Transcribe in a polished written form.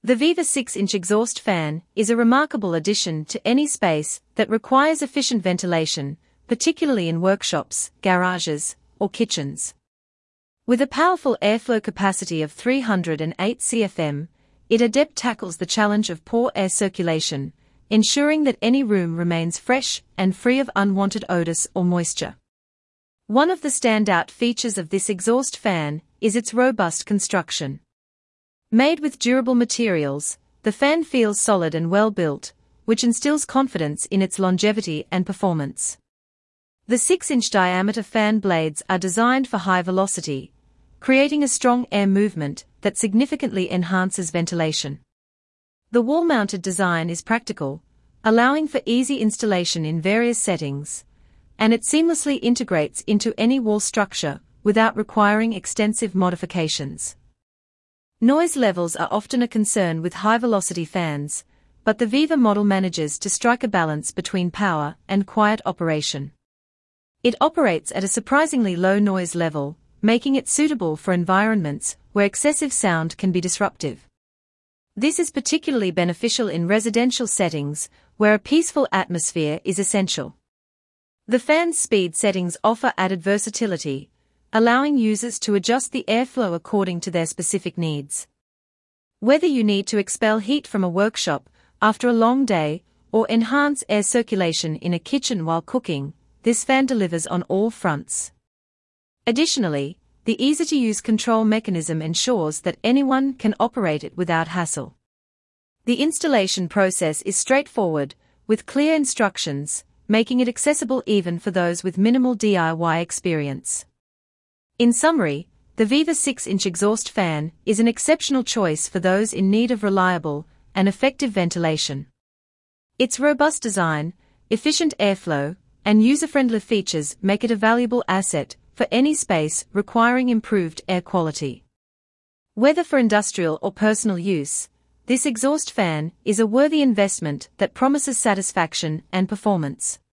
The Viva 6-inch exhaust fan is a remarkable addition to any space that requires efficient ventilation, particularly in workshops, garages, or kitchens. With a powerful airflow capacity of 308 CFM, it adept tackles the challenge of poor air circulation, ensuring that any room remains fresh and free of unwanted odors or moisture. One of the standout features of this exhaust fan is its robust construction. Made with durable materials, the fan feels solid and well-built, which instills confidence in its longevity and performance. The 6-inch diameter fan blades are designed for high velocity, creating a strong air movement that significantly enhances ventilation. The wall-mounted design is practical, allowing for easy installation in various settings, and it seamlessly integrates into any wall structure without requiring extensive modifications. Noise levels are often a concern with high-velocity fans, but the Viva model manages to strike a balance between power and quiet operation. It operates at a surprisingly low noise level, making it suitable for environments where excessive sound can be disruptive. This is particularly beneficial in residential settings, where a peaceful atmosphere is essential. The fan's speed settings offer added versatility, allowing users to adjust the airflow according to their specific needs. Whether you need to expel heat from a workshop after a long day or enhance air circulation in a kitchen while cooking, this fan delivers on all fronts. Additionally, the easy-to-use control mechanism ensures that anyone can operate it without hassle. The installation process is straightforward, with clear instructions, making it accessible even for those with minimal DIY experience. In summary, the Viva 6-inch exhaust fan is an exceptional choice for those in need of reliable and effective ventilation. Its robust design, efficient airflow, and user-friendly features make it a valuable asset for any space requiring improved air quality. Whether for industrial or personal use, this exhaust fan is a worthy investment that promises satisfaction and performance.